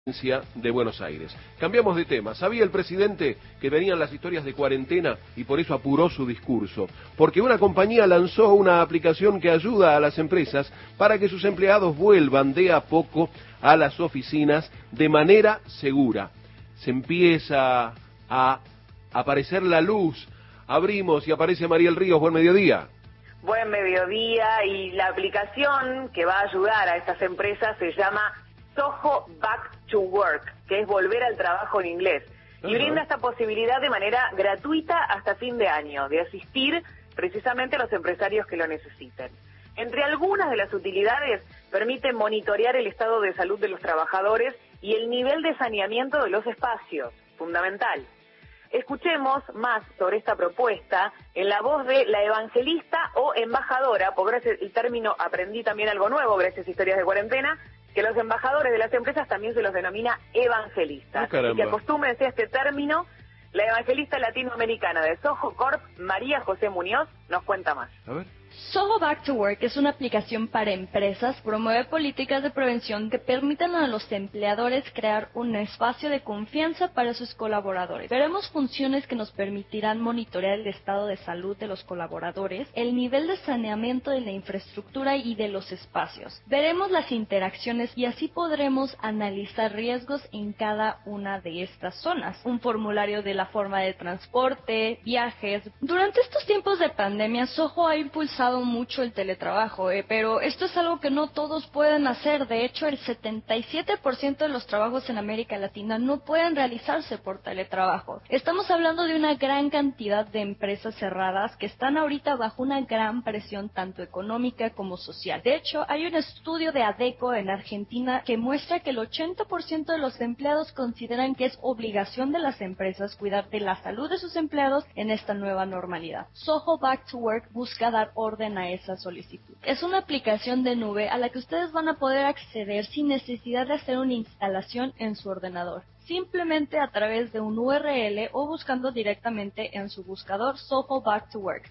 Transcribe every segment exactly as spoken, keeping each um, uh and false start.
de Buenos Aires. Cambiamos de tema. ¿Sabía el presidente que venían las historias de cuarentena y por eso apuró su discurso? Porque una compañía lanzó una aplicación que ayuda a las empresas para que sus empleados vuelvan de a poco a las oficinas de manera segura. Se empieza a aparecer la luz. Abrimos y aparece Mariel Ríos. Buen mediodía. Buen mediodía, y la aplicación que va a ayudar a estas empresas se llama Soho Back to Work, que es volver al trabajo en inglés, y uh-huh. brinda esta posibilidad de manera gratuita hasta fin de año, de asistir precisamente a los empresarios que lo necesiten. Entre algunas de las utilidades, permite monitorear el estado de salud de los trabajadores y el nivel de saneamiento de los espacios, fundamental. Escuchemos más sobre esta propuesta en la voz de la evangelista o embajadora, porque gracias el término aprendí también algo nuevo gracias a Historias de Cuarentena, que los embajadores de las empresas también se los denomina evangelistas. Oh, y que acostúmbrense a este término. La evangelista latinoamericana de Soho Corp, María José Muñoz, nos cuenta más. A ver. Soho Back to Work es una aplicación para empresas, promueve políticas de prevención que permitan a los empleadores crear un espacio de confianza para sus colaboradores. Veremos funciones que nos permitirán monitorear el estado de salud de los colaboradores, el nivel de saneamiento de la infraestructura y de los espacios. Veremos las interacciones y así podremos analizar riesgos en cada una de estas zonas. Un formulario de la forma de transporte, viajes. Durante estos tiempos de pandemia, Soho ha impulsado mucho el teletrabajo, eh, pero esto es algo que no todos pueden hacer. De hecho, el setenta y siete por ciento de los trabajos en América Latina no pueden realizarse por teletrabajo. Estamos hablando de una gran cantidad de empresas cerradas que están ahorita bajo una gran presión tanto económica como social. De hecho, hay un estudio de ADECO en Argentina que muestra que el ochenta por ciento de los empleados consideran que es obligación de las empresas cuidar de la salud de sus empleados en esta nueva normalidad. Soho Back to Work busca dar orden a esa solicitud. Es una aplicación de nube a la que ustedes van a poder acceder sin necesidad de hacer una instalación en su ordenador, simplemente a través de un U R L o buscando directamente en su buscador Soho Back to Work.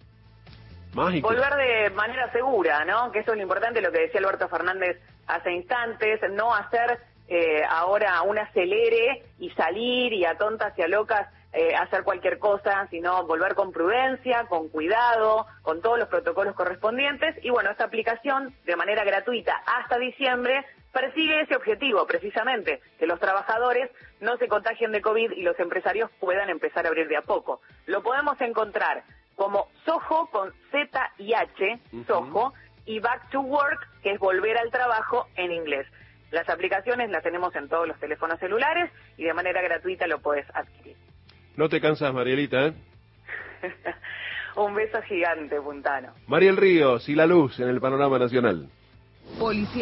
Mágico. Volver de manera segura, ¿no? Que eso es lo importante, lo que decía Alberto Fernández hace instantes, no hacer eh, ahora un acelere y salir y a tontas y a locas Eh, hacer cualquier cosa, sino volver con prudencia, con cuidado, con todos los protocolos correspondientes. Y bueno, esta aplicación, de manera gratuita hasta diciembre, persigue ese objetivo, precisamente, que los trabajadores no se contagien de COVID y los empresarios puedan empezar a abrir de a poco. Lo podemos encontrar como Soho con Z y H, uh-huh. Soho, y Back to Work, que es volver al trabajo en inglés. Las aplicaciones las tenemos en todos los teléfonos celulares y de manera gratuita lo puedes adquirir. No te cansas, Marielita, ¿eh? Un beso gigante, Puntano. Mariel Ríos y la luz en el panorama nacional. Policía.